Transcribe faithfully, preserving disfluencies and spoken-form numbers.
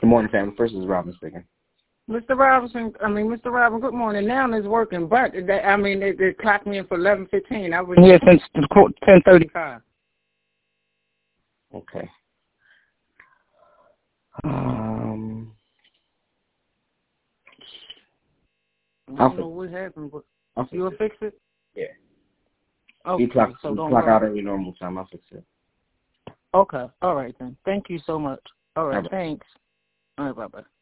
Good morning, family. First is Robin speaking. Mister Robinson, I mean, Mister Robin, good morning. Now it's working, but, they, I mean, they, they clocked me in for eleven fifteen. I was here since ten thirty-five. Okay. Um, I don't know what happened, but I'll you'll it. fix it? Yeah. Okay, you clock, so you don't clock worry. out every normal time. I'll fix it. Okay, all right then. Thank you so much. All right, All right. thanks. All right, bye-bye.